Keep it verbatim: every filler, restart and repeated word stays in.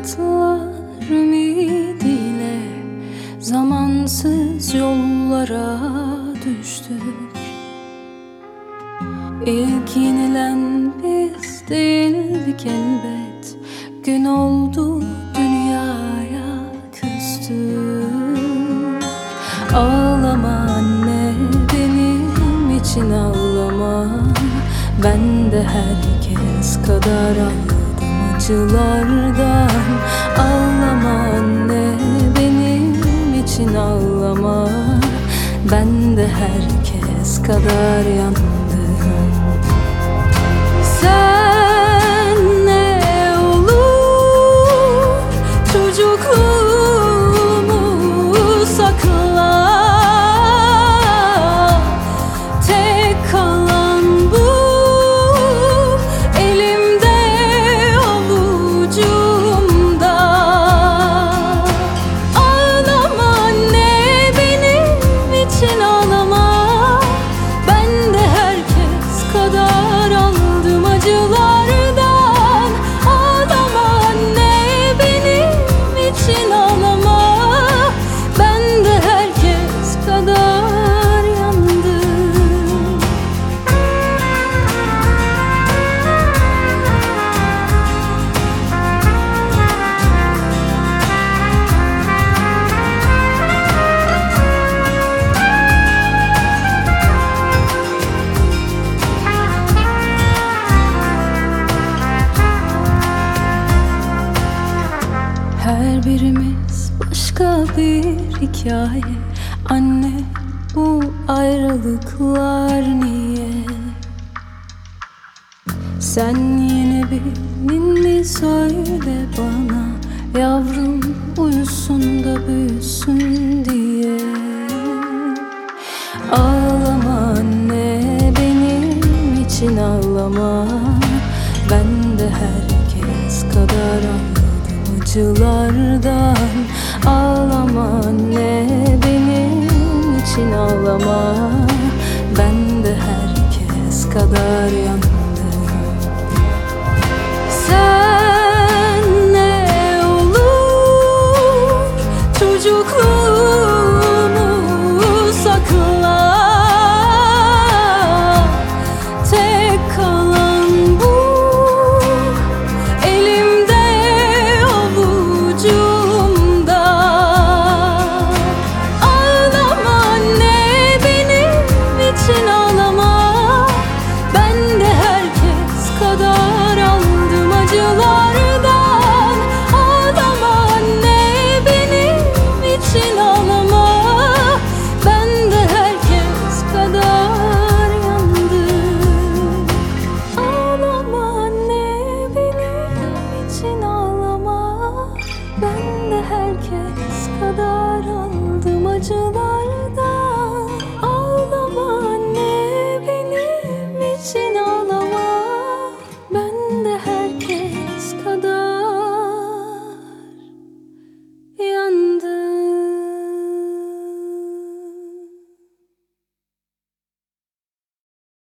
kanatlar ümidiyle zamansız yollara düştük. İlk yenilen biz değildik elbet, gün oldu dünyaya küstük. Ağlama anne, benim için ağlama, ben de herkes kadar ağladım acılardan. Ağlama anne, benim için ağlama, ben de herkes kadar yandım. Sen ne olur çocukluğumu sakla, tek kalan bu elimde avucumda. Ağlama anne, benim için ağlama, ben de herkes kadar aldım acılardan. Ağlama anne, benim için ağlama, ben de herkes kadar yandım. Her birimiz başka bir hikaye. Anne, bu ayrılıklar niye? Sen yine bir ninni söyle bana, yavrum uyusun da büyüsün diye. Ağlama anne, benim için ağlama, ben de herkes kadar ağladım acılardan. Ağlama anne, benim için ağlama, ben de herkes kadar yandım. Sen ne olur çocukluğumu